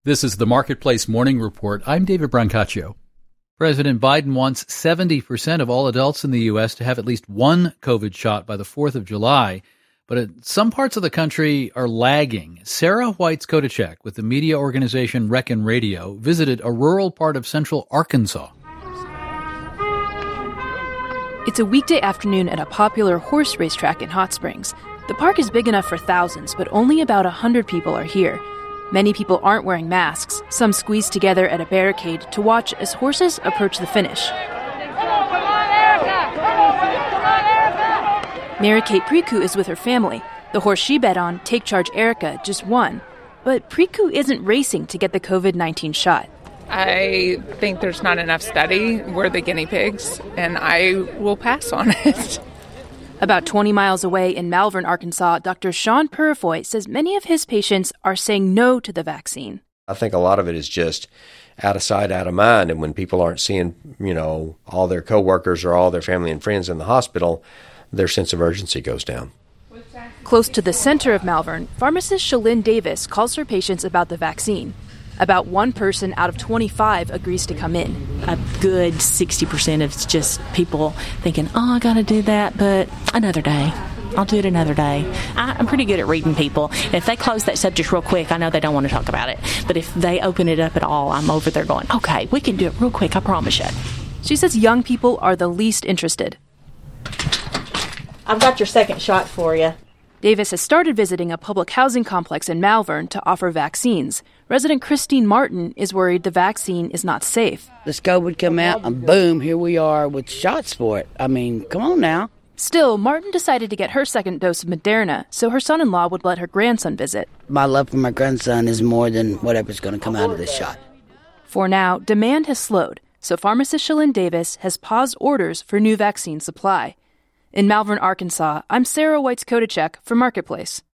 This is the Marketplace Morning Report. I'm David Brancaccio. President Biden wants 70% of all adults in the U.S. to have at least one COVID shot by the 4th of July. But some parts of the country are lagging. Sarah Whites-Kotacek with the media organization Reckon Radio visited a rural part of central Arkansas. It's a weekday afternoon at a popular horse racetrack in Hot Springs. The park is big enough for thousands, but only about 100 people are here. Many people aren't wearing masks. Some squeeze together at a barricade to watch as horses approach the finish. Mary-Kate Preku is with her family. The horse she bet on, Take Charge Erica, just won. But Preku isn't racing to get the COVID-19 shot. I think there's not enough study. We're the guinea pigs, and I will pass on it. About 20 miles away in Malvern, Arkansas, Dr. Sean Purifoy says many of his patients are saying no to the vaccine. I think a lot of it is just out of sight, out of mind. And when people aren't seeing, all their coworkers or all their family and friends in the hospital, their sense of urgency goes down. Close to the center of Malvern, pharmacist Shalyn Davis calls her patients about the vaccine. About one person out of 25 agrees to come in. A good 60% of just people thinking, I got to do that, but another day. I'll do it another day. I'm pretty good at reading people. If they close that subject real quick, I know they don't want to talk about it. But if they open it up at all, I'm over there going, okay, we can do it real quick, I promise you. She says young people are the least interested. I've got your second shot for you. Davis has started visiting a public housing complex in Malvern to offer vaccines. Resident Christine Martin is worried the vaccine is not safe. The scope would come out and boom, here we are with shots for it. I mean, come on now. Still, Martin decided to get her second dose of Moderna so her son-in-law would let her grandson visit. My love for my grandson is more than whatever's going to come out of this shot. For now, demand has slowed, so pharmacist Shalyn Davis has paused orders for new vaccine supply. In Malvern, Arkansas, I'm Sarah Whites-Kotacek for Marketplace.